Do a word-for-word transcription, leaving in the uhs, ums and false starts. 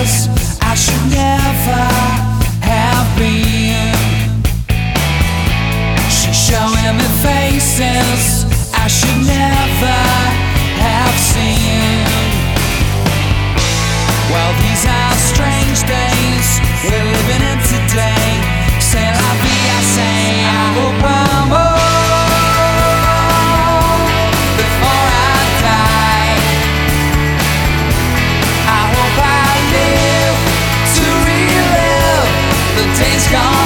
places I should never have been. She's showing me faces I should never have seen. Well, these are strange days we're living in today. C'est la vie, I say. I hope I'm old before I die. I hope I live to relive the days gone